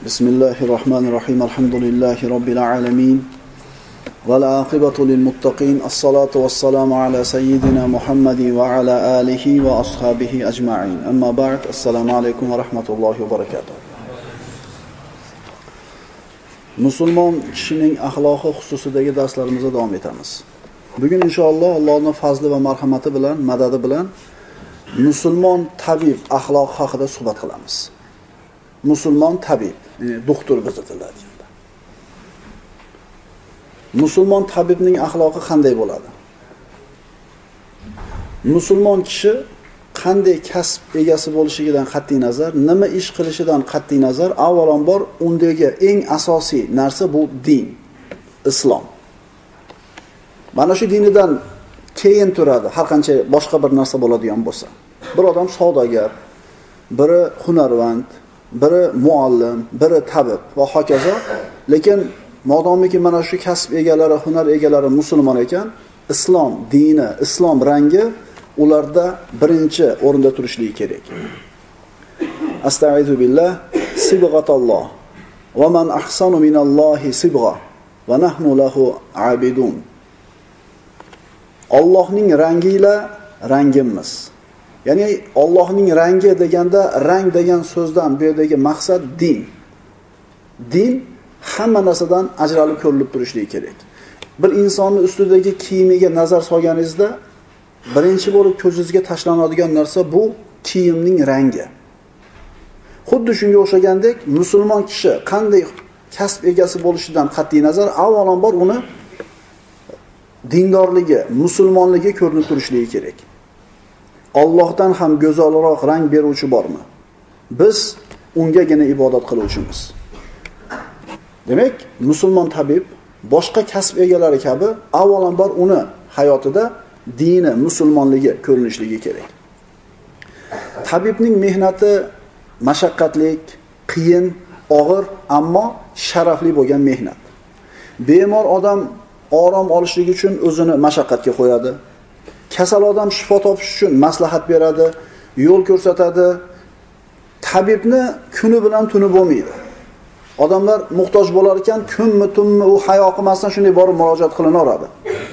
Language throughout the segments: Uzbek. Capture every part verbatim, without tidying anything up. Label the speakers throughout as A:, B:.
A: Bismillahirrahmanirrahim. Alhamdulillahi rabbil alamin. Val aqibatu lil muttaqin. As-salatu was-salamu ala sayyidina Muhammadin va ala alihi va ashabihi ajma'in. Amma ba'd. Assalomu alaykum va rahmatullohi va barakatuh. Musulmon kishining axloqi xususidagi darslarimizga davom etamiz. Bugun inshaalloh Allohning fazli va marhamati bilan, madadi bilan musulmon tabib axloq haqida suhbat qilamiz. Musulmon tabib, ya'ni doktor biz aytiladi. Musulmon tabibning axloqi qanday bo'ladi? Musulmon kishi qanday kasb egasi bo'lishidan qat'iy nazar, nima ish qilishidan qat'iy nazar, avvalambor undagi eng asosiy narsa bu din, islom. Mana shu dinidan keyin turadi, har qancha boshqa bir narsa bo'ladigan bo'lsa. Bir odam savdogar, biri hunarvand, biri muallim, biri tabib va hokazo. Lekin modomiki mana shu kasb egalari, hunar egalari musulmon ekan, islom dini, islom rangi ularda birinchi o'rinda turishligi kerak. Astagfiru billah, sibghatalloh va man ahsanu minallohi sibgha va nahnu lahu abidun. Allohning rangiyle rangimiz. Ya'ni Allohning rangi deganda rang degan so'zdan bu yerdagi maqsad din. Din hamma narsadan ajralib ko'rilib turishligi kerak. Bir insonning ustidagi kiyimiga nazar solganingizda birinchi bo'lib ko'zingizga tashlanadigan narsa bu kiyimning rangi. Xuddi shunga o'xshagandek, musulmon kishi qanday kasb egasi bo'lishidan qat'iy nazar, avvalambor uni dindorligi, musulmonligi ko'rinib turishligi kerak. Allohdan ham go'zalroq rang beruvchi bormi? Biz ungagina ibodat qiluvchimiz. Demak, musulmon tabib boshqa kasb egalari kabi avvalambor uni hayotida dini, musulmonligi ko'rinishligi kerak. Tabibning mehnati mashaqqatlik, qiyin, og'ir, ammo sharafli bo'lgan mehnat. Bemor odam orom olishlik uchun o'zini mashaqqatga qo'yadi. Kasal odam shifo topish uchun maslahat beradi, yo'l ko'rsatadi. Tabibni kuni bilan tuni bo'lmaydi. Odamlar muhtoj bo'lar ekan, kunmi, tunmi u hayo qilmasdan shunday borib murojaat qilinaveradi.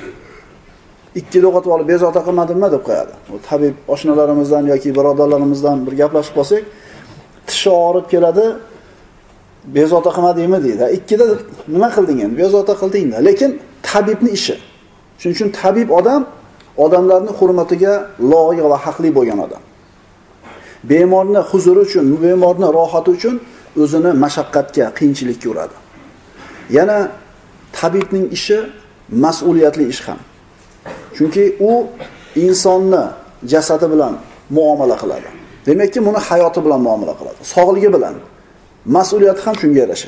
A: Ikki do'qat olib bezovta qilmadimmi deb qo'yadi. U tabib oshnalarimizdan yoki birodarlarimizdan bir gaplashib qolsak, tishi og'rib keladi, bezovta qilmadingmi deydi. Ikkida nima qilding endi? Bezovta qildingmi? Lekin tabibning ishi. Shuning uchun tabib odam odamlarning hurmatiga loyiq va haqli bo'lgan odam. Bemorni huzuri uchun, bemorni rohati uchun o'zini mashaqqatga, qiyinchilikka uradi. Yana tabibning ishi mas'uliyatli ish ham. Chunki u insonni jasadi bilan muomala qiladi. Demakki, buni hayoti bilan muomala qiladi, sog'ligi bilan. Mas'uliyati ham shunga yarasha.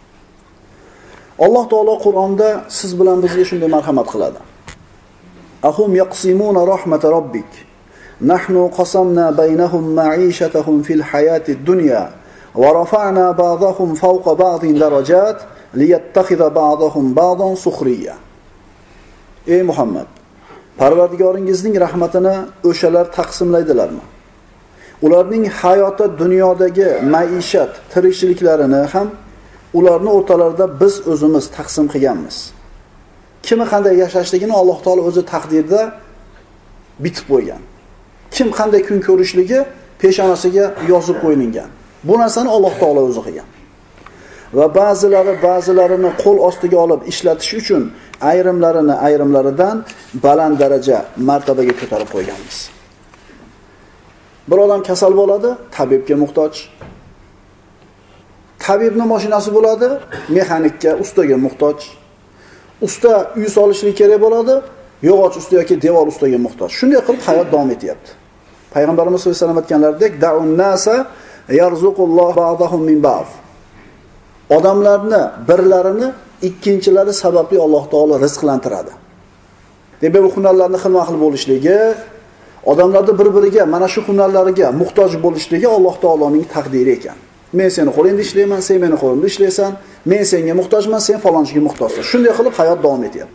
A: Alloh taolo Qur'onda siz bilan bizga shunday marhamat qiladi. Ahum yaqsimuna rahmat robbik. Nahnu qasamna baynahum ma'ishatahum fil hayati dunya va rafa'na ba'dahum fawqa ba'din darajat liyattakhidha ba'dahum ba'dan sukhriya. Ey Muhammad, Parvardigoringizning rahmatini o'shalar taqsimlaydilarmi? Ularning hayoti dunyodagi maishat, tirikchiliklarini ham ularni o'rtalarida biz o'zimiz taqsim qilganmiz. Kimi qanday yashashligini Alloh taolo o'zi taqdirda bitib qo'ygan. Kim qanday kun ko'rishligi peshonasiga yozib qo'yilgan. Bu narsani Alloh taolo o'zi qilgan. Va ba'zilari ba'zilarini qo'l ostiga olib ishlatish uchun ayrimlarini ayrimlaridan baland daraja, martabaga ko'tarib qo'yganmiz. Bir odam kasal bo'ladi, tabibga muhtoj. Tabibning mashinasi bo'ladi, mexanikka, ustaga muhtoj. Usta uy solishlik kerak bo'ladi, yog'och usta yoki devor ustaga muhtoj. Shunday qilib hayot davom etyapti. Payg'ambarimiz sollallohu alayhi vasallam aytganlaridek, da'un nasa yarzuqulloh ba'dahum min ba'd. Odamlarni birlarini ikkinchilari sababli Alloh taolo rizqlantiradi. Demak, bu hunarlarni xilma-xil bo'lishligi, odamlarning bir-biriga mana shu hunarlariga muhtoj bo'lishligi Alloh taoloning taqdiri ekan. Men seni qo'lingda ishlayman, sen meni qo'limda ishlaysan, men senga muhtojman, sen falonchiga muhtojsan. Shunday qilib hayot davom etyapti.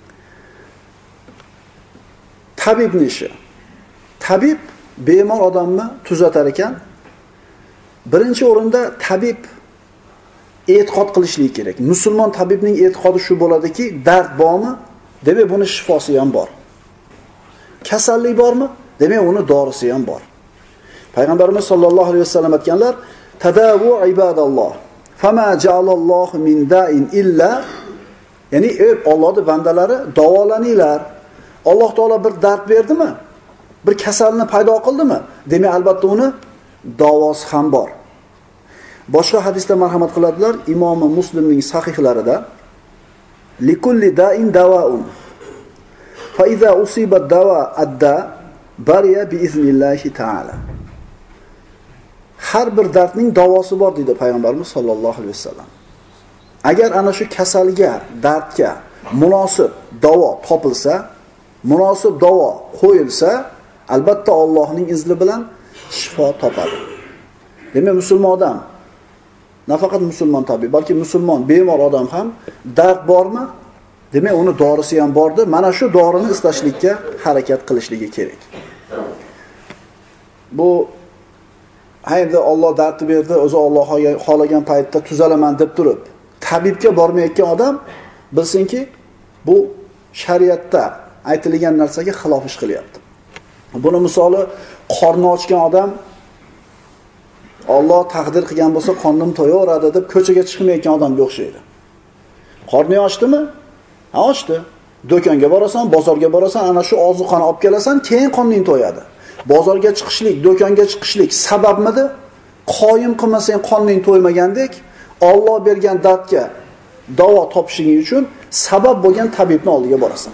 A: Tabibning ishi. Tabib bemor odamni tuzatar ekan. Birinchi o'rinda tabib e'tiqod qilishlik kerak. Musulmon tabibning e'tiqodi shu bo'ladiki, dard bormi? Demak, buni shifosi ham bor. Kasallik bormi? Demak, uni dorisi ham bor. Payg'ambarimiz sollallohu alayhi vasallam aytganlar: "Tadawu ibadalloh, fama ja'alallohu min da'in illa", ya'ni ey Allohning bandalari, davolaninglar. Alloh taolo bir dard berdimi? Bir kasalni paydo qildimi? Demak, albatta uni davosi ham bor. Boshqa hadisda marhamat qiladilar, Imom Muslimning sahihlarida: "Likulli da'in dawa'un. Fa iza usiba ad-dawa adda bariya bi iznillahi ta'ala." Har bir dardning davosi bor dedi payg'ambarimiz sollallohu alayhi vasallam. Agar ana shu kasalga, dardga munosib davo topilsa, munosib davo qo'yilsa, albatta Allohning izni bilan shifo topadi. Demak, musulmon odam, nafaqat musulmon tabiiy, balki musulmon bemor odam ham dard bormi? Demak, uni dorisi ham bordi. Mana shu dorini istashlikka harakat qilishligi kerak. Bu hayda Alloh dardni berdi, o'zi Alloh xohlagan paytda tuzalaman deb turib, tabibga bormayotgan odam bilsinki, bu shariatda aytilgan narsaga xilof ish qilyapti. Buni misoli qorni ochgan odam Alloh taqdir qilgan bo'lsa qornim to'yaveradi deb ko'chaga chiqmayotgan odamga o'xshaydi. Qorni ochdimi? Ha, ochdi. Do'konga borasan, bozorga borasan, ana shu ozuqani olib kelasan, keyin qorning to'yadi. Bozorga chiqishlik, do'konga chiqishlik sababmidi? Qoyim qilmasang qorning to'ymagandek, Alloh bergan dardga davo topishing uchun sabab bo'lgan tabibning oldiga borasan.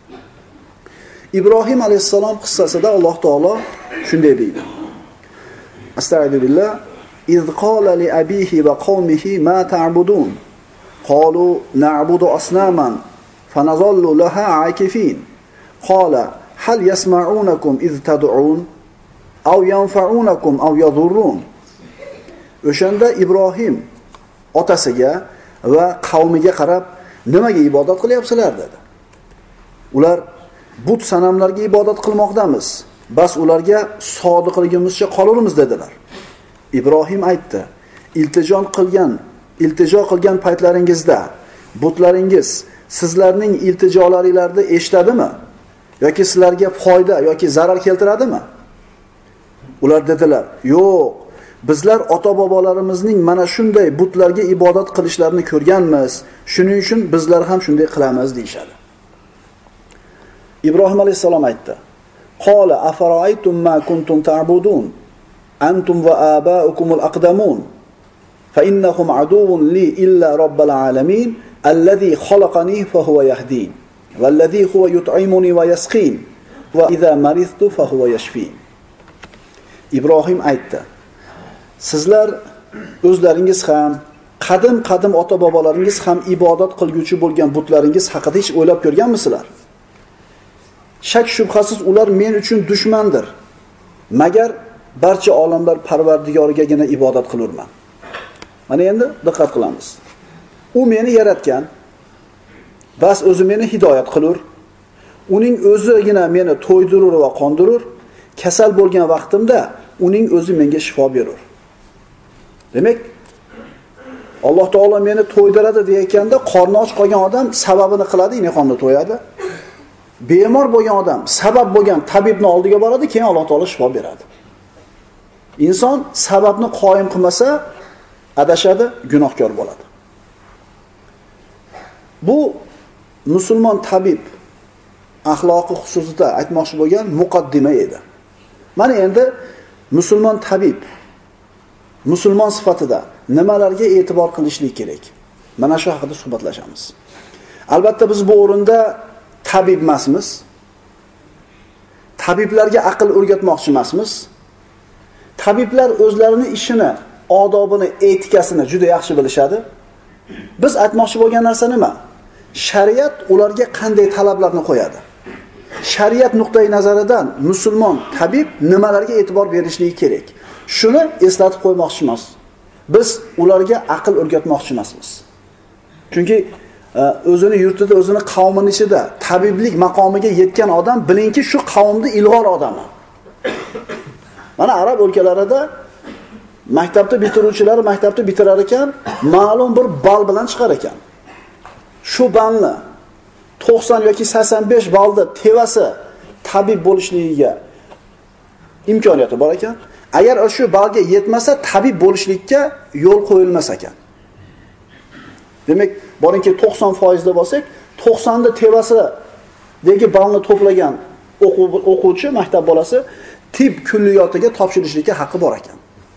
A: Ibrohim alayhissalom qissasida Alloh taolo shunday deydi: Astagfirullah, iz qala li abihi va qawmihi ma ta'budun? Qalu na'budu asnaman fanazallu laha aakifin. Qala hal yasma'unakum iz tad'un aw yanfa'unakum aw yadhurrun. O'shanda Ibrohim otasiga va qavmiga qarab, nimaga ibodat qilyapsizlar dedi. Ular but sanamlarga ibodat qilmoqdamiz. Bas ularga sodiqligimizcha qolurmiz dedilar. Ibrohim aytdi: "Iltijo qilgan, iltijo qilgan paytlaringizda butlaringiz sizlarning iltijolaringlarni eshitadimi? Yoki sizlarga foyda yoki zarar keltiradimi?" Ular dedilar: "Yo'q, bizlar ota-bobolarimizning mana shunday butlarga ibodat qilishlarini ko'rganmiz. Shuning uchun bizlar ham shunday qilamiz" deyshadi. Ibrohim alayhisalom aytdi: "Qala afara'aytum ma kuntum ta'budun antum va aba'ukumul aqdamun fa innahum aduwwun li illa robbil alamin alladhi khalaqani fa huwa yahdin walladhi huwa yut'imuni va yasqin va idha maridtu fa huwa yashfin." Ibrohim aytdi: "Sizlar o'zlaringiz ham, qadim-qadim ota-bobolaringiz ham ibodat qilguvchi bo'lgan butlaringiz haqida hech o'ylab ko'rganmisizlar? Shak shubhasiz ular men uchun dushmandir. Magar barcha olamlar Parvardigorigagina ibodat qilurman." Mana endi diqqat qilamiz. U meni yaratgan, bas o'zi meni hidoyat qilur. Uning o'zigina meni to'ydirur va qondirur. Kasal bo'lgan vaqtimda uning o'zi menga shifo berur. Demak, Alloh taolo meni to'ydiradi deyotganda, qorni och qolgan odam sababini qiladi, yana qorni to'yadi. Bemor bo'lgan odam sabab bo'lgan tabibning oldiga boradi, keyin Alloh taolo shifo beradi. Inson sababni qoyim qilmasa, adashadi, gunohkor bo'ladi. Bu musulmon tabib axloqi xususida aytmoqchi bo'lgan muqaddima edi. Mana endi musulmon tabib musulmon sifatida nimalarga e'tibor qilishlik kerak? Mana shu haqida suhbatlashamiz. Albatta biz bu o'rinda tabib emasmiz. Tabiblarga aql o'rgatmoqchi emasmiz. Tabiblar o'zlarini ishini, odobini, etikasini juda yaxshi bilishadi. Biz aytmoqchi bo'lgan narsa nima? Shariat ularga qanday talablarni qo'yadi? Shariat nuqtai nazaridan musulmon tabib nimalarga e'tibor berishligi kerak? Shuni eslatib qo'ymoqchimiz. Biz ularga aql o'rgatmoqchi emasmiz. Chunki o'zini yurtida, o'zini qavmining ichida tabiblik maqomiga yetgan odam bilingki, shu qavmning ilg'or odami. Mana arab o'lkalarida maktabda bitiruvchilar maktabda bitirar ekan, ma'lum bir ball bilan chiqar ekan. Shu ballni to'qson yoki sakson besh ballda tevasi tabib bo'lishligiga imkoniyati bor ekan. Agar o'sha ballga yetmasa, tabib bo'lishlikka yo'l qo'yilmas ekan. Demak, boringki to'qson foiz da bo'lsak, to'qson da tevasidagi ballni to'plagan o'quvchi, maktab bolasi tib kulliyotiga topshirishlikka haqqi bor ekan.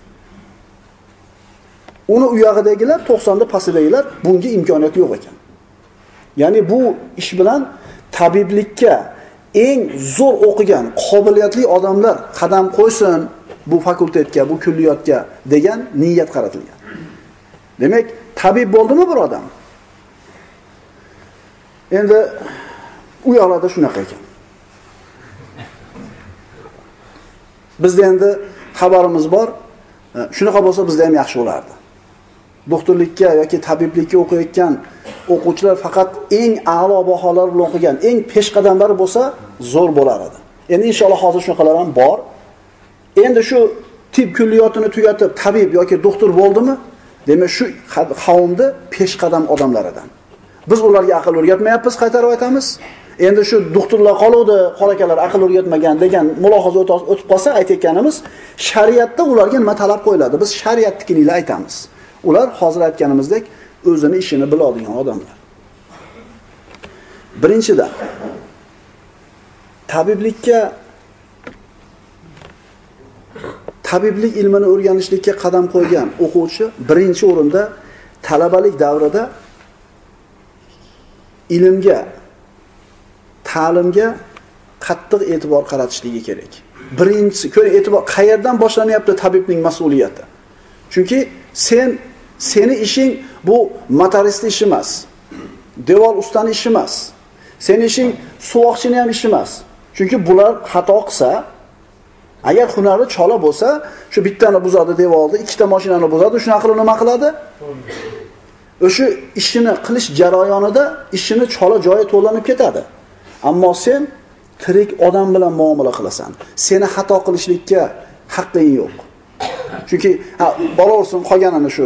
A: Uni u yog'idagilar, to'qson da pastidagilar bunga imkoniyat yo'q ekan. Ya'ni bu ish bilan tabiblikka eng zo'r o'qigan, qobiliyatli odamlar qadam qo'ysin bu fakultetga, bu kulliyotga degan niyat qaratilgan. Demak, tabib bo'ldimi bir odam? Endi u yoqlarda shunaqa ekan. Bizda endi xabarimiz bor. Shunaqa bo'lsa bizda ham yaxshi bo'lardi. Doktorlikka yoki tabiblikka o'qiyotgan o'quvchilar faqat eng a'lo baholar bilan o'qigan, eng peshqadamlar bo'lsa zo'r bo'lar edi. Endi inshaalloh hozir shunaqalar ham bor. Endi shu tib kulliyotini tugatib tabib yoki doktor bo'ldimi? Demak, shu qavmda peshqadam odamlaridan. Biz ularga aql o'rgatmayapmiz, qaytarib aytamiz. Endi shu doktorlar qoluvdi, qolakalar aql o'rgatmagan degan mulohaza o'tib qolsa, aytayotganimiz, shariatda ularga nima talab qo'yiladi? Biz shariatnikini aytamiz. Ular hozir aytganimizdek o'zini ishini biladigan odamlar. Birinchidan, tabiblikka tabiblik ilmini o'rganishlikka qadam qo'ygan o'quvchi birinchi o'rinda talabalik davrida ilmga, ta'limga qattiq e'tibor qaratishligi kerak. Birinchisi, ko'ring, e'tibor qayerdan boshlanyapti tabibning mas'uliyati? Chunki sen seni ishing bu motorist ish emas. Devor ustani ishi emas. Sening ishing suvoqchini ham ishi emas. Chunki bular xato qilsa, agar hunari chola bo'lsa, shu bittani buzadi devorni, ikkita mashinani buzadi, shuna qilib nima qiladi? O'sha ishini qilish jarayonida ishini chola joyi to'lanib ketadi. Ammo sen tirik odam bilan muomala qilasan. Seni xato qilishlikka haqqing yo'q. Chunki ha, boraversin qolganini shu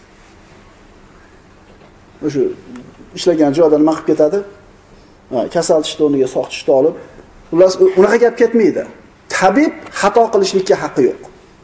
A: o'sha ishlagan joydan nima qilib ketadi? Ha, kasal tishni o'rniga sog' tishni olib, ular unaqa gap ketmaydi. Tabib xato qilishlikka haqqi yo'q.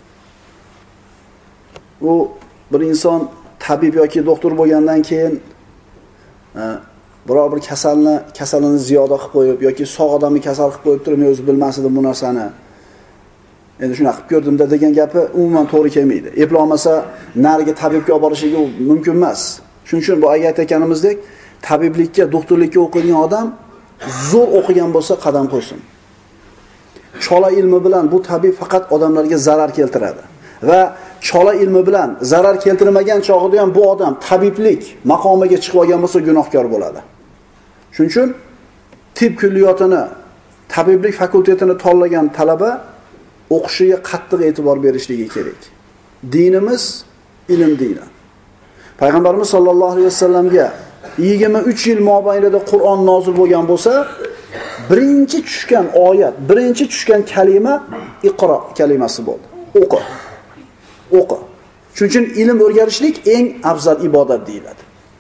A: U bir inson tabib yoki doktor bo'lgandan keyin biror bir kasalni kasalini ziyoda qilib qo'yib yoki sog' odamni kasal qilib qo'yib turib, men o'zi bilmasdim bu narsani. Endi shuna qilib ko'rdimda degan gapi umuman to'g'ri kelmaydi. Eplolmasa nariga tabibga olib borishligi mumkin emas. Shuning uchun bu ayt aytganimizdek, tabiblikka, doktorlikka o'qigan odam zo'r o'qigan bo'lsa qadam qo'ysin. Chola ilmi bilan bu tabib faqat odamlarga zarar keltiradi. Va chola ilmi bilan zarar keltirmagan chog'ida ham bu odam tabiblik maqomiga chiqib olgan bo'lsa gunohkor bo'ladi. Shuning uchun tib kulliyotini, tabiblik fakultetini tanlagan talaba o'qishiga qattiq e'tibor berishligi kerak. Dinimiz ilm dini. Payg'ambarimiz sollallohu alayhi vasallamga yigirma uch yil mobaynida Qur'on nozil bo'lgan bo'lsa, birinchi tushgan oyat, birinchi tushgan kalima Iqro kalimasi bo'ldi. O'qi. O'qi. Shuning uchun ilm o'rganishlik eng afzal ibodat deyiladi.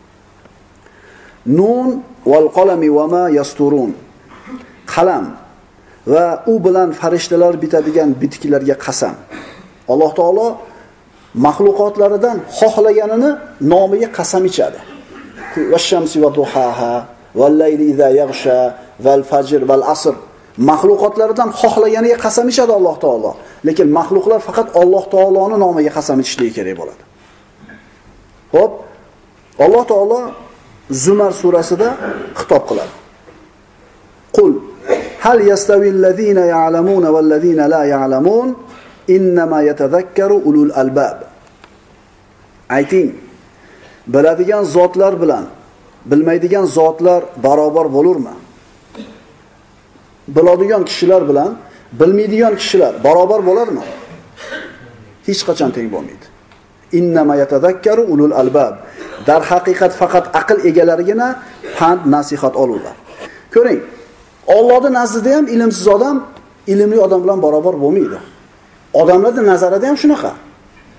A: Nun val qalami va ma yasturun. Qalam va u bilan farishtalar bitadigan bitiklarga qasam. Alloh taolo maxluqotlaridan xohlaganini nomiga qasam ichadi. Vash-shamsi va duhaha val layli idza yaghsha val fajr val asr. Maxluqotlaridan xohlaganiga qasam ichadi Alloh taolo. Lekin maxluqlar faqat Alloh taoloning nomiga qasam ichishligi kerak bo'ladi. Xo'p, Alloh taolo Zumar surasida xitob qiladi. Qul hal yastavi'llazina ya'lamuna vallazina la ya'lamun innama yatadhakkaru ulul albab. Ayting, biladigan zotlar bilan bilmaydigan zotlar barobar bo'lurmi? Biladigan kishilar bilan bilmaydigan kishilar barobar bo'ladimi? Hech qachon teng bo'lmaydi. Innama yatadhakkaru ulul albab. Dar haqiqat faqat aql egalarigina pand nasihat olurlar. Ko'ring, Allohning nazdida ham ilmsiz odam ilmli odam bilan barobar bo'lmaydi. Odamlarning nazarida ham shunaqa.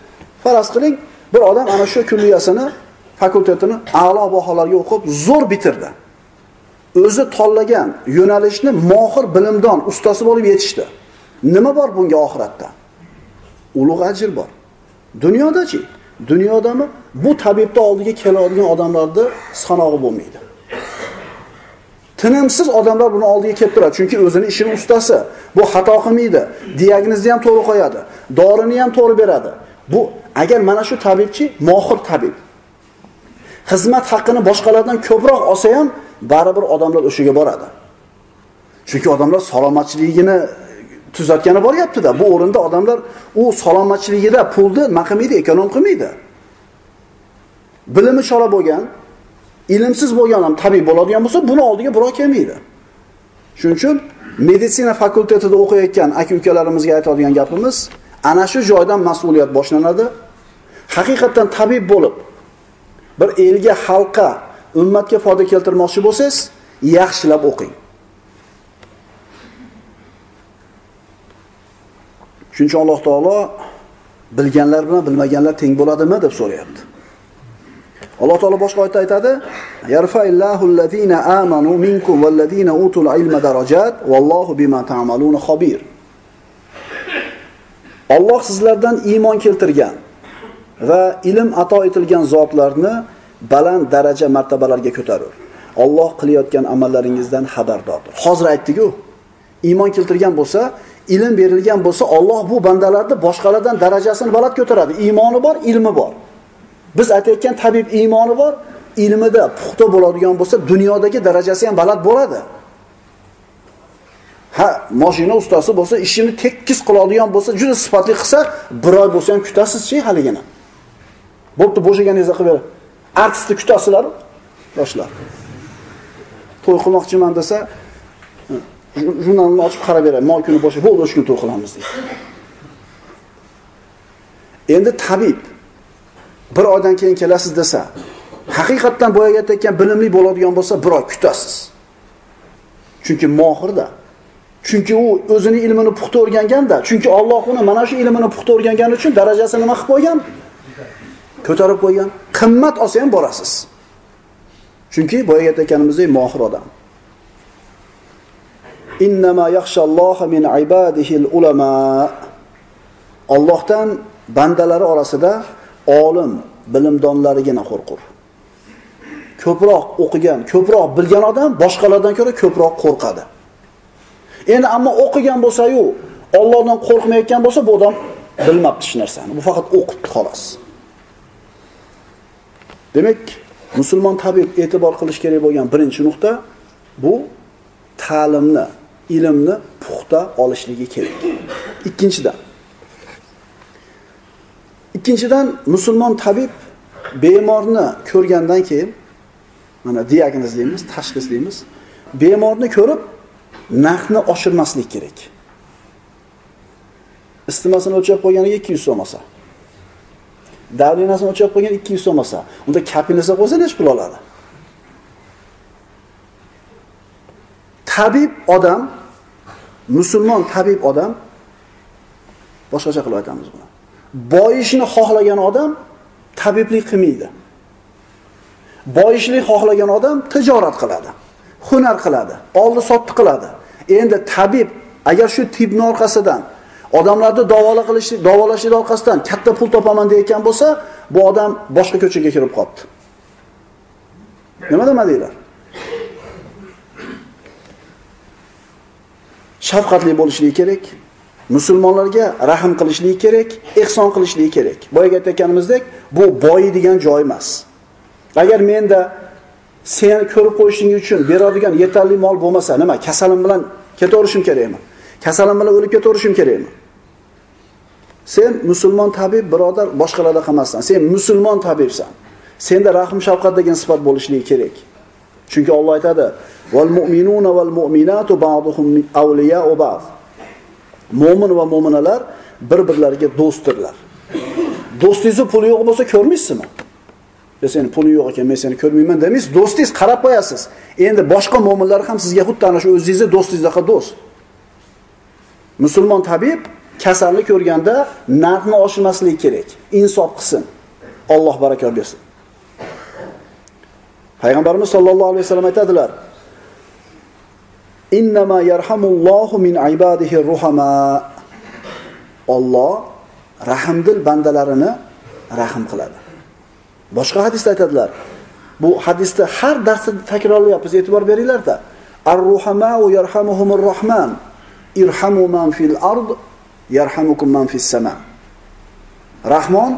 A: Faraz qiling, bir odam ana shu kulliyasini, fakultetini a'lo baholarga o'qib, zo'r bitirdi. O'zi tanlagan yo'nalishni mohir bilimdon ustasi bo'lib yetishdi. Nima bor bunga oxiratda? Ulug' ajr bor. Dunyoda-chi? Dunyodami? Bu tabibning oldiga keladigan odamlarda sanog'i bo'lmaydi. Tinimsiz odamlar buni oldiga kelib turadi, chunki o'zini ishining ustasi. Bu xato qilmaydi, diagnozni ham to'g'ri qo'yadi, dorini ham to'g'ri beradi. Bu agar mana shu tabibchi mohir tabib. Xizmat haqqini boshqalardan ko'proq olsa ham baribir odamlar o'shiga boradi. Chunki odamlar salomatchiligini tuzatgani boryapti-da. Bu o'rinda odamlar u salomatchiligida pulni nima qilmaydi, ekonom qilmaydi. Bilimi chola bo'lgan, ilmsiz bo'lgan ham tabib bo'ladigan bo'lsa, buni oldiga birov kelmaydi. Shuning uchun meditsina fakultetida o'qiyotgan aka-ukalarimizga aytadigan gapimiz, ana shu joydan mas'uliyat boshlanadi. Haqiqatan tabib bo'lib, bir elga, xalqqa, ummatga foyda keltirmoqchi bo'lsangiz, yaxshilab o'qing. Shuning uchun Alloh taolo bilganlar bilan bilmaganlar teng bo'ladimi deb so'rayapti. Alloh taolo boshqa oyatda aytadi: "Yarfa'illahu allazina amanu minkum vallazina utul ilma darajat vallohu bima ta'maluna xabir." Alloh sizlardan iymon keltirgan va ilm ato etilgan zotlarni baland daraja martabalarga ko'tarur. Alloh qilayotgan amallaringizdan xabardordir. Hozir aytdik-ku, iymon keltirgan bo'lsa, ilm berilgan bo'lsa, Alloh bu bandalarni boshqalardan darajasini baland ko'taradi. Iymoni bor, ilmi bor. Biz aytayotgan tabib iymoni bor, ilmida puxta bo'ladigan bo'lsa, dunyodagi darajasi ham baland bo'ladi. Ha, mashina ustasi bo'lsa, ishini tekis qiladigan bo'lsa, juda sifatli qilsa, bir oy bo'lsa ham kutasiz-chi haligini. Bo'pti, bo'shaganingizda qilib ber. Artistni kutasizlar, yoshlar. To'y qilmoqchiman desa, jurnalni ochib qarab beray, mol kuni bo'sha, bo'ldi, o'sha kun to'y qilamiz deydi. Endi tabib bir oydan keyin kelasiz desa, haqiqatdan boyaga aytgan bilimli bo'ladigan bo'lsa, bir oy kutasiz. Chunki mohirda. Chunki u o'zining ilmini puxta o'rganganda, chunki Alloh uni mana shu ilmini puxta o'rgangani uchun darajasini nima qilib qo'ygan? Ko'tarib qo'ygan. Qimmat olsa ham borasiz. Chunki boyaga aytganimizdek mohir odam. Innama yaxshalloha min ibadihil ulama. Allohdan bandalari orasida olim, bilimdonlarigina qo'rqur. Ko'proq o'qigan, ko'proq bilgan odam boshqalardan ko'ra ko'proq qo'rqadi. Endi ammo o'qigan bo'lsa-yu, Allohdan qo'rqmayotgan bo'lsa, bu odam bilmabdi hech narsani. Bu faqat o'qitdi xolos. Demak, musulmon tabib e'tibor qilish kerak bo'lgan birinchi nuqta bu ta'limni, ilmni puxta olishligi kerak. Ikkinchidan Ikkinchidan musulmon tabib bemorni ko'rgandan keyin, mana diagnoz deymiz, tashxis deymiz, bemorni ko'rib narxni oshirmaslik kerak. Istimasini o'lchab qo'yganiga ikki yuz so'm olsa, davlenasini o'lchab qo'ygan ikki yuz so'm olsa, unda kapinasa qo'ysa nech pul oladi? Tabib odam, musulmon tabib odam, boshqacha qilib aytamiz buni. Boyishni xohlagan odam tabiblik qilmaydi. Boyishlik xohlagan odam tijorat qiladi, hunar qiladi, oldi-sotdi qiladi. Endi tabib agar shu tibni orqasidan, odamlarni davola qilish, davolashlik orqasidan katta pul topaman deyotgan bo'lsa, bu odam boshqa ko'chaga kirib qoldi. Nima demadinglar? Shafqatli bo'lishligi kerak. Musulmonlarga rahm qilishligi kerak, ihson qilishligi kerak. Boyaga aytganimizdek, bu boyiydigan joy emas. Agar menda seni ko'rib qo'yishing uchun beradigan yetarli mol bo'lmasa, nima, kasalim bilan ketaverishim kerakmi? Kasalim bilan o'lib ketaverishim kerakmi? Sen musulmon tabib, birodar, boshqalarda qilmassan. Sen musulmon tabibsan. Senda rahm shafqat degan sifat bo'lishligi kerak. Chunki Alloh aytadi: "Val mu'minuna val mu'minatu ba'duhum awliya'u ba'd." Mo'min va mo'minalar bir-birlariga do'stdirlar. Do'stingizni puli yo'q bo'lsa ko'rmaysizmi? Ya sen puli yo'q ekan, men seni ko'rmayman demaysiz, do'stingiz qarab qo'yasiz. Endi boshqa mo'minlar ham sizga xuddi ana shu o'zingizning do'stingizdaqa do'st. Musulmon tabib kasalni ko'rganda narxni oshirmaslik kerak. Insof qilsin. Alloh barakot bersin. Payg'ambarimiz sollallohu alayhi vasallam aytadilar: "Innama yarhamullohu min ibadihi ruhama." Alloh rahmdil bandalarini rahm qiladi. Boshqa hadisda aytadilar. Bu hadisda har darsda takrorlayapmiz, e'tibor beringlar-da. Ar-ruhama va yarhamuhumur rahman. Irhamu man fil ard, yarhamukum man fis sama. Rahmon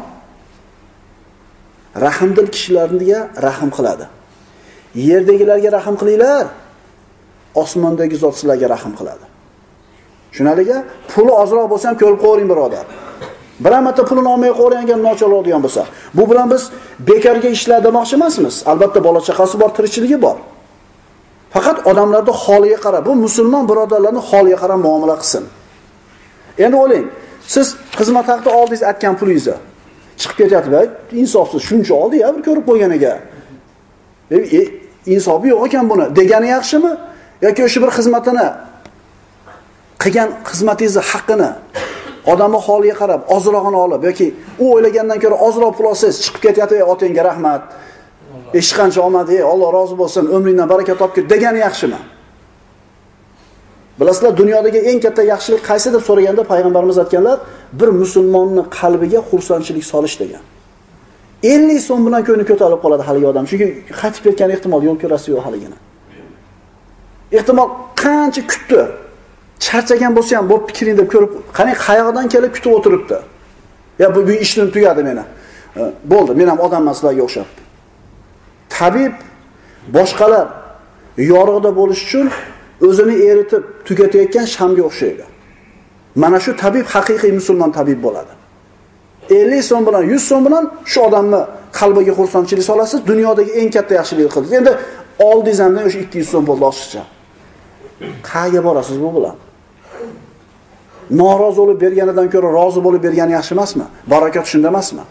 A: rahmdil kishilarga rahm qiladi. Yerdagilarga rahm qilinglar, osmondagi zot sizlarga rahm qiladi. Shunaliga puli ozroq bo'lsa ham ko'rib qo'ying birodar. Biron marta pulini olmay qo'ygan nochor oladigan bo'lsa, bu bilan biz bekorga ishlar demoqchi emasmiz. Albatta bola chaqasi bor, tirikchiligi bor. Faqat odamlarning holiga qarab, bu musulmon birodarlarning holiga qarab muomala qilsin. Endi o'ylang, siz xizmat haqida oldingiz aytgan pulingizni chiqib ketyapti, insofsiz shuncha oldi-ya bir ko'rib qo'yganiga. E, insofi yo'q ekan buni degani yaxshimi? Yoki o'sha bir xizmatini qilgan xizmatingizni haqqini odamning holiga qarab ozrog'ini olib yoki u o'ylagandan ko'ra ozroq pul olsangiz chiqib ketyapti, otangga rahmat. Ish qancha omadi, Alloh rozi bo'lsin, umringdan baraka topgin degani yaxshimi? Bilasizlar, dunyodagi eng katta yaxshilik qaysi deb so'raganda payg'ambarimiz aytganlar, bir musulmonning qalbiga xursandchilik solish degan. ellik so'm bilan ko'ngli ko'tarilib qoladi haligi odam. Chunki qaytib ketgan ehtimol yo'l ko'rasi yo'q haligini. Ehtimol qancha kutdi. Charchagan bo'lsa ham bo'p pikiring deb ko'rib, qani qayoqdan kelib kutib o'tiribdi. Ya bu, bu ishim tugadi meni. Bo'ldi, men ham odamman sizlarga o'xshab. Tabib boshqalar yorug'da bo'lish uchun o'zini eritib tugatayotgan shamga o'xshaydi. Mana shu tabib haqiqiy musulmon tabib bo'ladi. ellik so'm bilan, yuz so'm bilan shu odamni qalbiga xursandchilik solasiz, dunyodagi eng katta yaxshilik qildingiz. Endi oldingiz hamdan o'sha ikki yuz so'm bo'ldi oshiqcha. Qayerga borasiz bu bilan? Norozi bo'lib berganidan ko'ra rozi bo'lib bergani yaxshi emasmi? Barakot shunda emasmi?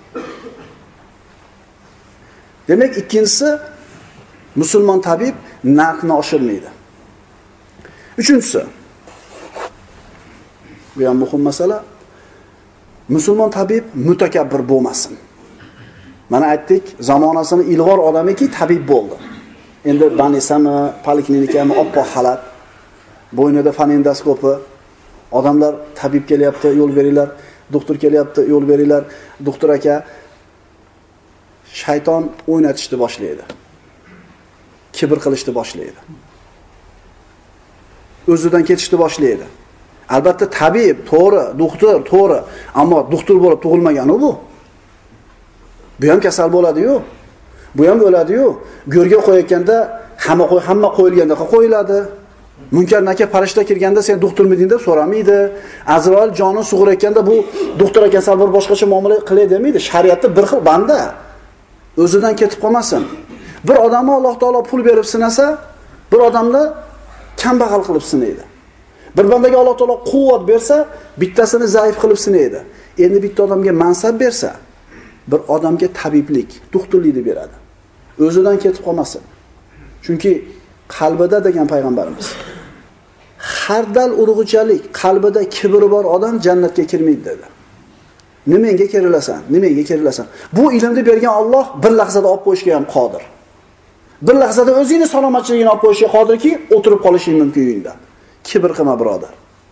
A: Demak, ikkinchisi musulmon tabib narxni oshirmaydi. Uchinchisi, bu ham muhim masala, musulmon tabib mutakabbir bo'lmasin. Mana aytdik, zamonasining ilg'or odamiki tabib bo'ldi. Endi banisami, poliklinikami, oppoq xalat, bo'ynida fonendoskopi, odamlar tabib kelyapti, yo'l beringlar, doktor kelyapti, yo'l beringlar, doktor aka, shayton o'ynatishni boshlaydi. Kibr qilishni boshlaydi. O'zidan ketishni boshlaydi. Albatta tabib, to'g'ri, doktor, to'g'ri, ammo doktor bo'lib tug'ilmagan u bu. Bu ham kasal bo'ladi-yu. Bu ham o'ladi-yu. Go'rga qo'yayotganda hamma qo'y, hamma qo'yilganda qo'yiladi. Munkar naka farishta kirganda sen doktormiding deb so'ramaydi. Azroil joni sug'urayotganda bu doktor kasal bir boshqacha muomala qilay demaydi. Shariatda bir xil banda. O'zidan ketib qolmasin. Bir odamni Alloh taolo pul berib sinasa, bir odamni kambag'al qilib sinaydi. Bir bandaga Alloh taolo quvvat bersa, bittasini zaif qilib sinaydi. Endi bitta odamga mansab bersa, bir odamga tabiblik, doktorlikni beradi. O'zidan ketib qolmasin. Chunki qalbida degan payg'ambarimiz, hardal urug'chalik, qalbida kibri bor odam jannatga kirmaydi dedi. Nimenga kirilasan? Nimenga kirilasan? Bu ilmni bergan Alloh bir lahzada olib qo'yishga ham qodir. Bir lahzada o'zingni salomatchiligini olib qo'yishga qodirki, o'tirib qolishing mumkin uyingda. Kibr qilma birodar.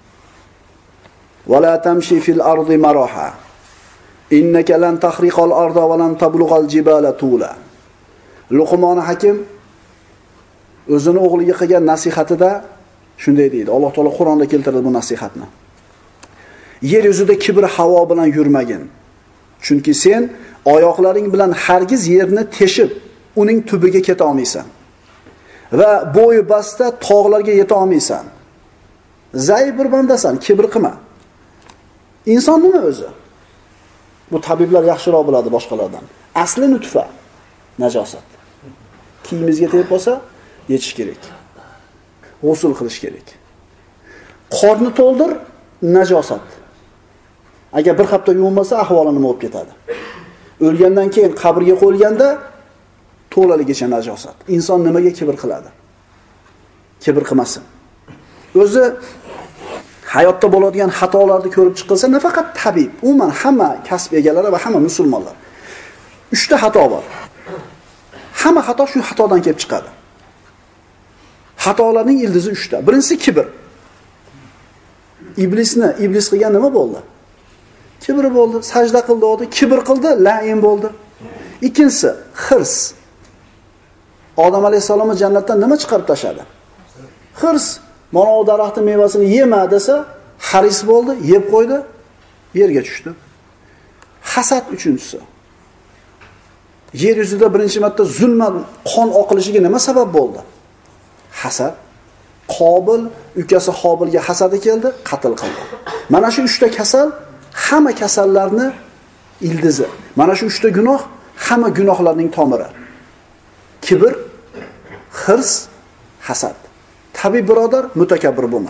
A: Wala tamshi fil ardi maraha. Innaka lan tahriqal arda va lan tablughal jibala tula. Luqmon Hakim o'zini o'g'liga qilgan nasihatida shunday deydi. Alloh taolo Qur'onda keltiradi bu nasihatni. Yer yuzida kibr havo bilan yurmagin. Chunki sen oyoqlaring bilan hargiz yerni teshib, uning tubiga keta olmaysan. Va bo'yi basta tog'larga yeta olmaysan. Zaif bir bandasan, kibr qilma. Inson nima o'zi? Bu tabiblar yaxshiroq biladi boshqalardan. Asli nutfa, najosat. Kiyimimizga tegib qolsa, yechish kerak. G'usl qilish kerak. Qorni to'ldir, najosat. Agar bir hafta yuvinmasa, ahvoli nima bo'lib ketadi? O'lgandan keyin qabrga qo'yilganda to'laligicha najosat. Inson nimaga kibr qiladi? Kibr qilmasin. O'zi hayotda bo'ladigan xatolarni ko'rib chiqilsa, nafaqat tabib, umuman hamma kasb egalari va hamma musulmonlar. uchta xato bor. Hamma xato shu xatodan kelib chiqadi. Xatolarning ildizi uchta. Birinchisi kibr. Iblisni, iblis qilgan nima bo'ldi? Kibr bo'ldi, sajda qildi, kibr qildi, la'in bo'ldi. Ikkinchisi hirs. Odam alayhisalomni jannatdan nima chiqarib tashladi? Hirs. Mana o daraxtning mevasini yema desa, haris bo'ldi, yeb qo'ydi, yerga tushdi. Hasad uchinchisi. Yer yuzida birinchi marta zulmat, qon oqilishiga nima sabab bo'ldi? Hasad. Qobil ukasi Hobilga hasadi keldi, qatl qildi. Mana shu uchta kasal hamma kasallarni ildizi. Mana shu uchta gunoh hamma gunohlarning tomiri. Kibr, hirs, hasad. Tabiiy birodar, mutakabbir bo'lma.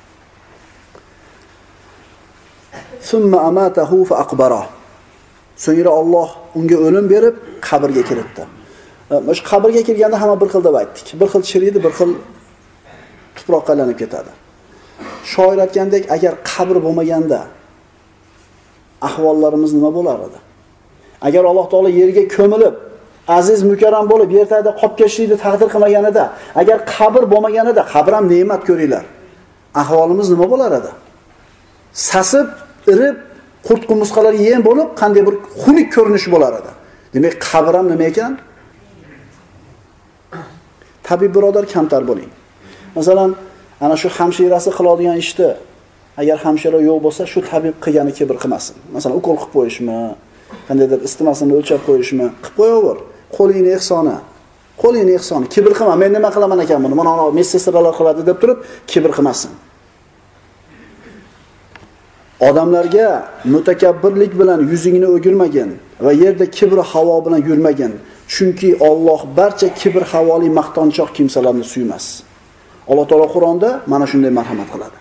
A: Summa amatahu fa aqbara. So'ngra Alloh unga o'lim berib, qabrga kiritdi. Mana shu qabrga kirganda hamma bir xil deb aytdik. Bir xil chiriydi, bir xil tuproqqa aylanib ketadi. Shoir aytgandek, agar qabr bo'lmaganda ahvollarimiz nima bo'lar edi? Agar Alloh taolo yerga ko'milib, aziz mukarram bo'lib, yerda qolib ketishlikni taqdir qilmaganida, agar qabr bo'lmaganida, qabr ham ne'mat ko'ringlar. Ahvolimiz nima bo'lar edi? Sasib, irib, qurt-qumursqalar yem bo'lib, qanday bir xunuk ko'rinish bo'lar edi. Demak, qabr ham nima ekan? Tabiiy birodar, kamtar bo'ling. Masalan, ana shu hamshirasi qiladigan ishni agar hamshira yo'q bo'lsa, shu tabib qilgani kibr qilmasin. Masalan, ukol qilib qo'yishmi, qandaydir istimasini o'lchab qo'yishmi, qilib qo'yaver. Qo'lingni ehsoni. Qo'lingni ehsoni. Kibr qilma. Men nima qilaman ekan buni? Mana medsestralar qiladi deb turib, kibr qilmasin. Odamlarga mutakabbirlik bilan yuzingni o'girmagin va yerda kibr havo bilan yurmagin. Chunki Alloh barcha kibr havoli maqtanchoq kimsalarni suymas. Alloh taolo Qur'onda mana shunday marhamat qiladi.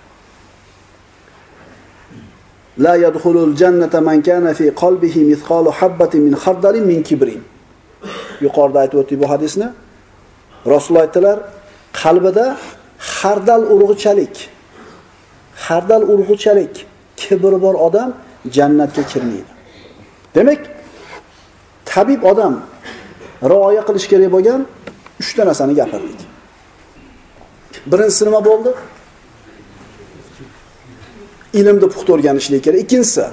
A: La yadkhulul jannata man kana fi qalbihi mithqalu habatin min khardalin min kibrin. Yuqorida aytib o'tdik bu hadisni. Rasululloh aytdilar, qalbida xardal urg'ichalik, xardal urg'ichalik kibr bor odam jannatga kirmaydi. Demak, tabib odam rioya qilish kerak bo'lgan uchta narsani gapirdik. Birinchisi nima bo'ldi? Ilmni puxta o'rganishlik kerak. Ikkinchisi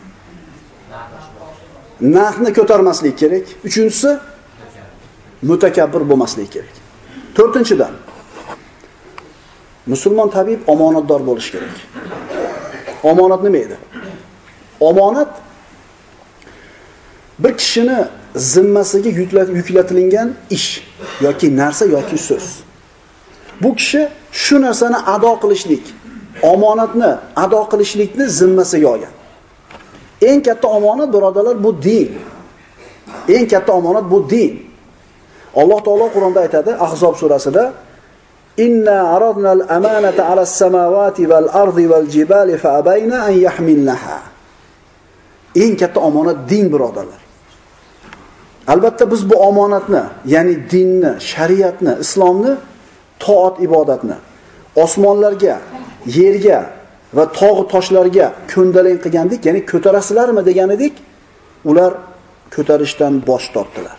A: narxni ko'tarmaslik kerak. Uchinchisi mutakabbir bo'lmaslik kerak. To'rtinchidan musulmon tabib omonatdor bo'lish kerak. Omonat nima edi? Omonat bir kishini zimmasiga yuklatilgan ish yoki narsa yoki so'z. Bu kishi shu narsani ado qilishlik, omonatni ado qilishlikni zimmasiga olgan. Eng katta omonat birodarlar bu din. Eng katta omonat bu din. Alloh taolo Qur'onda aytadi, Ahzob surasida: "Inna aradnal amanata alas samawati val ardi val jibali fa abayna an yahmilnaha." Eng katta omonat din birodarlar. Albatta biz bu omonatni, ya'ni dinni, shariatni, islomni, toat ibodatni osmonlarga, yerga va tog' toshlarga ko'ndalang qilgandik, ya'ni ko'tarasizlarmi degan edik, ular ko'tarishdan bosh tortdilar.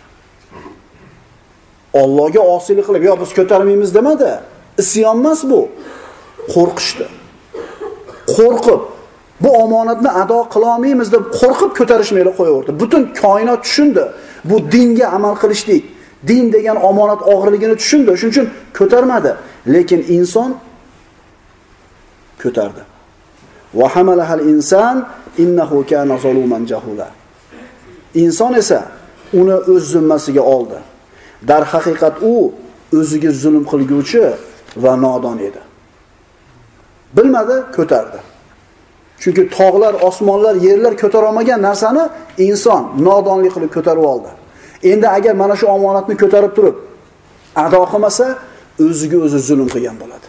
A: Allohga osiylik qilib, "Yo, biz ko'tarmaymiz" demadi. Isyon emas bu. Qo'rqishdi. Qo'rqib, bu omonatni ado qila olmaymiz deb qo'rqib ko'tarishmaylar qo'yaverdi. Butun koinot tushundi. Bu dinga amal qilishlik, din degan omonat og'irligini tushundi. Shuning uchun ko'tarmadi. Lekin inson ko'tardi. Va hamalahal inson innahu kana zaluman jahula. Inson esa uni o'z zimmasiga oldi. Dar haqiqat u o'ziga zulm qilguvchi va nodon edi. Bilmadi, ko'tardi. Chunki tog'lar, osmonlar, yerlar ko'tara olmagan narsani inson nodonlik qilib ko'tarib oldi. Endi agar mana shu omonatni ko'tarib turib ado qilmasa, o'ziga o'zi zulm qilgan bo'ladi.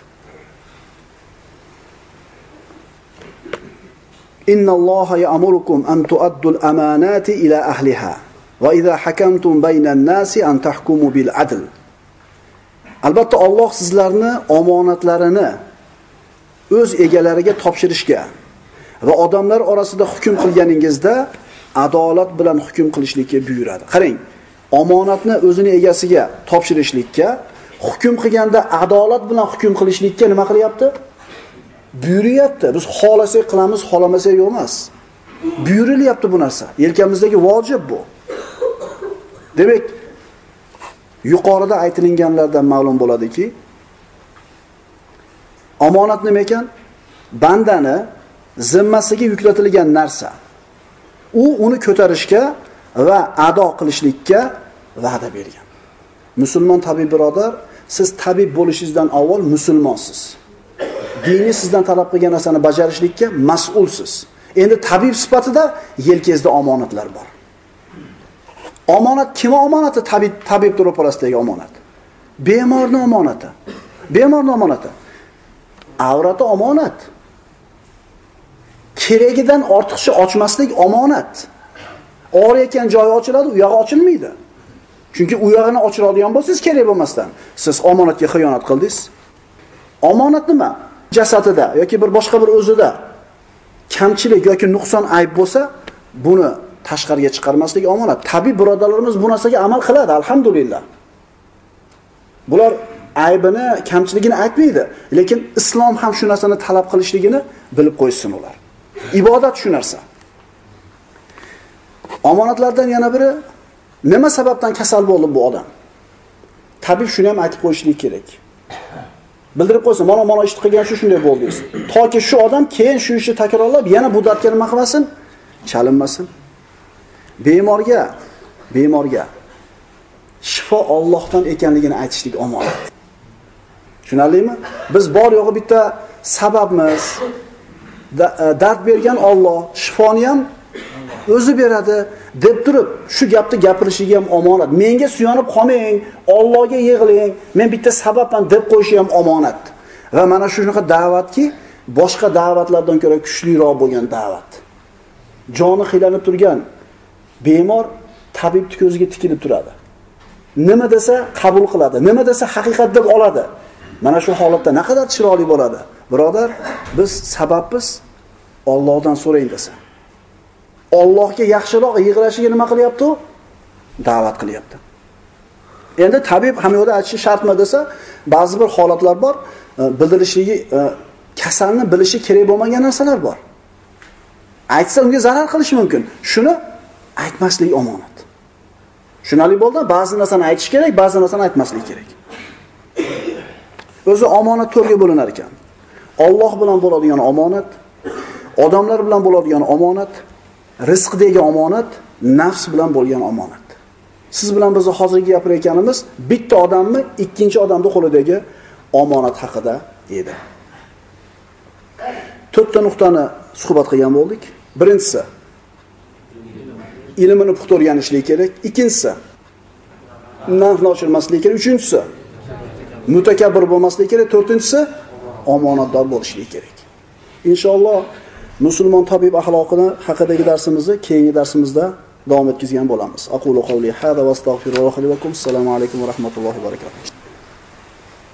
A: Innalloha ya'murukum an tu'addul amanati ila ahliha va idha hakamtum baynan nasi an tahkumu bil adl. Albatta Alloh sizlarni omonatlarini o'z egalariga topshirishga va odamlar orasida hukm qilganingizda adolat bilan hukm qilishlikka buyuradi. Qarang, omonatni o'zining egasiga topshirishlikka, hukm qilganda adolat bilan hukm qilishlikka nima qilyapti? Buyuryapti. Biz xolasak qilamiz, xolamasak yo'q emas. Buyurilyapti bu narsa. Yelkamizdagi vojib bu. Demak, yuqorida aytilganlardan ma'lum bo'ladiki, omonat nima ekan? Bandani zimmasiga yuklatilgan narsa. U uni ko'tarishga va ado qilishlikka va'da bergan. Musulmon tabib birodar, siz tabib bo'lishingizdan avval musulmonsiz. Dini sizdan talab qilgan narsani bajarishlikka mas'ulsiz. Endi tabib sifatida yelkangizda omonatlar bor. Omonat kim omonati? Tabib tabib ro'parasidagi omonat. Bemorning omonati. Bemorning omonati. Avrati omonat. Keragidan ortiqcha ochmaslik omonat. Og'riyotgan joyi ochiladi, u yog'i ochilmaydi. Chunki u yog'ini ochiradigan bo'lsangiz kerak bo'lmasdan, siz omonatga xiyonat qildingiz. Omonat nima? Jasadida yoki bir boshqa bir o'zida kamchilik yoki nuqson ayb bo'lsa, buni tashqariga chiqarmaslik omonat. Tabib birodarlarimiz bu narsaga amal qiladi, alhamdulillah. Bular aybini, kamchiligini aytmaydi, lekin islom ham shu narsani talab qilishligini bilib qo'ysin ular. Ibodat shu narsa. Omonatlardan yana biri, nima sababdan kasal bo'ldi bu odam? Tabib shuni ham aytib qo'yishlik kerak. Bildirib qo'ysin, mana mana ish qilgan shu shunday bo'ldi. Toki shu odam keyin shu ishni takrorlab, yana bu dardga nima qilmasin? Chalinmasin. Bemorga, bemorga shifo Allohdan ekanligini aytishlik omonat. Tushunarlimi? Biz bor yo'g'i bitta sababmiz. Dard bergan Alloh, shifoni ham o'zi beradi deb turib, shu gapni gapirishligi ham omonat. Menga suyanib qolmang, Allohga yig'ling, men bitta sababman deb qo'yishi ham omonat. Va mana shunaqa da'vatki, boshqa da'vatlardan ko'ra kuchliroq bo'lgan da'vat. Joni qiynalib turgan bemor tabib ko'ziga tikilib turadi. Nima desa qabul qiladi, nima desa haqiqat deb oladi. Mana shu holatda naqadar chiroyli bo'ladi. Birodar, biz sababmiz, Allohdan so'rang desa. Allohga yaxshiroq yig'lashiga nima qilyapti u? Da'vat qilyapti. Endi tabib hamyoda aytishi shartmi desa, ba'zi bir holatlar bor, bildirishligi, kasalni bilishi kerak bo'lmagan narsalar bor. Aytsa unga zarar qilishi mumkin. Shuni aytmaslik omonat. Tushunali bo'ldi? Ba'zi narsani aytish kerak, ba'zi narsani aytmaslik kerak. O'zi omonat to'rga bo'linar ekan. Alloh bilan bo'ladigan omonat, odamlar bilan bo'ladigan omonat, rizqdagi omonat, nafs bilan bo'lgan omonat. Siz bilan biz hozirgi gapirayotganimiz bitta odamni ikkinchi odamning qo'lidagi omonat haqida edi. To'rtta nuqtani suhbat qilgan bo'ldik. Birinchisi, ilmini puxta o'rganishlik kerak. Ikkinchisi, nafni oshirmaslik kerak. Uchinchisi, mutakabbir bo'lmaslik kerak. To'rtinchisi, omonatdor bo'lishlik kerak. Inshaalloh musulmon tabib axloqini haqidagi darsimizni keyingi darsimizda davom etkazgan bo'lamiz. Aqulu qawli hada va astagfirulloh li va lakum. Assalomu alaykum va rahmatullohi va barakatuh.